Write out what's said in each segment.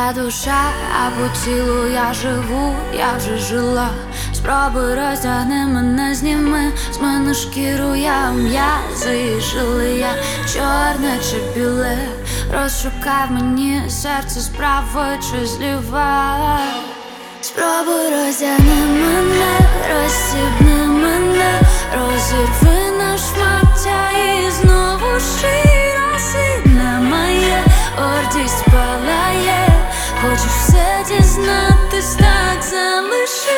Твоя душа, а по тілу я живу, я вже жила. Спробуй роздягни мене, зніми з мене шкіру, я м'язи жили, я чорне чи біле. Розшукай мені серце справа чи зліва. Спробуй роздягни мене, розстібни мене, розірви на шмаття і знову раз і немає, гордість палає. Хочу все дізнатись, так залиши.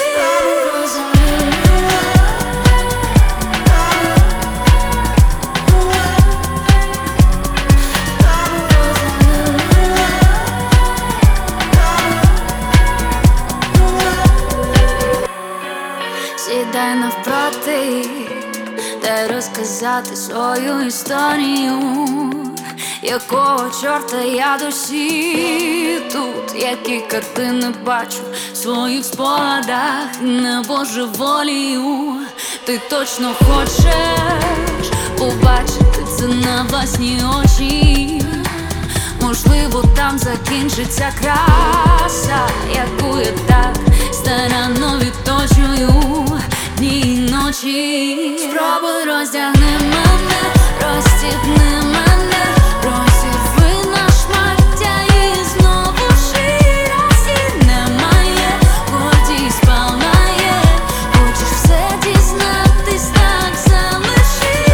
Сідай навпроти, дай розказати свою історію. Якого чорта я досі тут, які картини бачу в своїх спогадах, не божеволію. Ти точно хочеш побачити це на власні очі. Можливо, там закінчиться краса, яку я так старанно відточую дні і ночі. Спробуй роздягни мене, розстібни мене, розірви на шмаття і знову раз і немає, гордість палає. Хочеш все дізнатись, так залишись.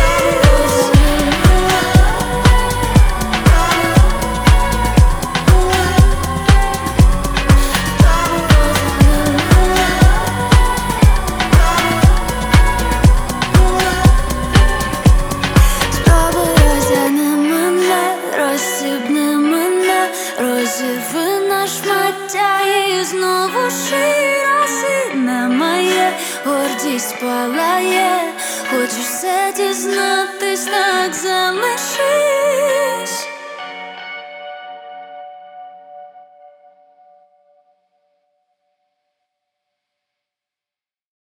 Розсібни мене, розірви на шмаття і знову раз і немає, гордість палає. Хочу все дізнатись, так залишись.